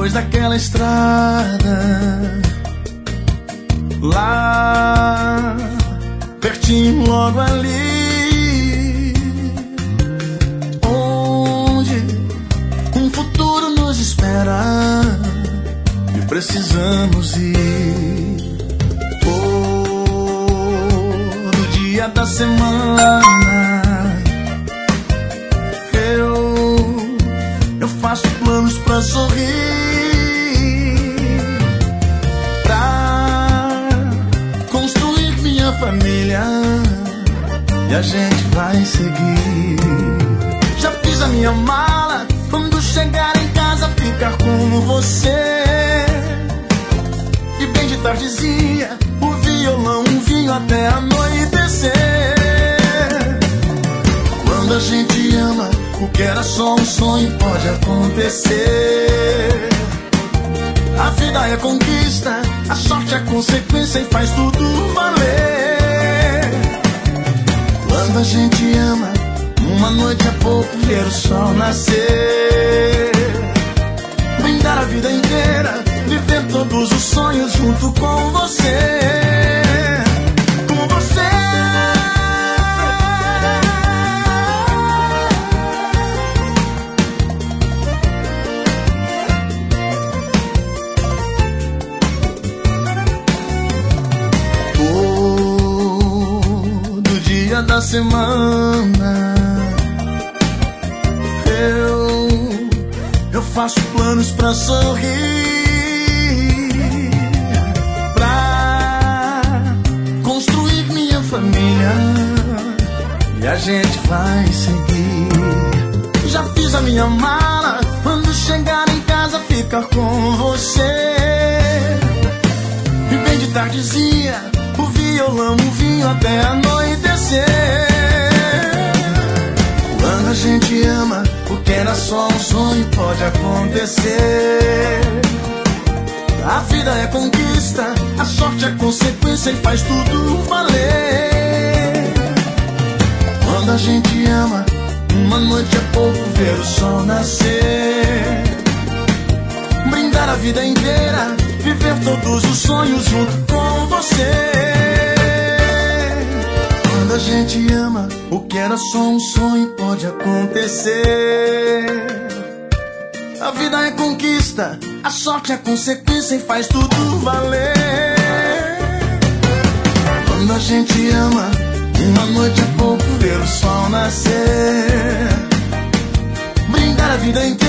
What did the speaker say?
depois daquela estrada, lá pertinho logo ali, onde um futuro nos espera e precisamos ir. Todo dia da semana eu faço planos pra sorrir, pra construir minha família, e a gente vai seguir. Já fiz a minha mala, quando chegar em casa ficar com você. E bem de tardezinha, o violão, um vinho até anoitecer. Quando a gente ama, o que era só um sonho pode acontecer. A vida é conquista, a sorte é consequência e faz tudo valer. Quando a gente ama, uma noite é pouco, ver o sol nascer. Brindar a vida inteira, viver todos os sonhos junto com você. Com você. Da semana eu faço planos pra sorrir, pra construir minha família, e a gente vai seguir. Já fiz a minha mala, quando chegar em casa ficar com você. E bem de tardezinha, o violão, o vinho até anoitecer. Quando a gente ama, o que era só um sonho pode acontecer. A vida é conquista, a sorte é consequência e faz tudo valer. Quando a gente ama, uma noite é pouco, ver o sol nascer. Brindar a vida inteira, viver todos os sonhos junto com você. Quando a gente ama, o que era só um sonho pode acontecer. A vida é conquista, a sorte é consequência e faz tudo valer. Quando a gente ama, uma noite é pouco, ver o sol nascer. Brindar a vida inteira,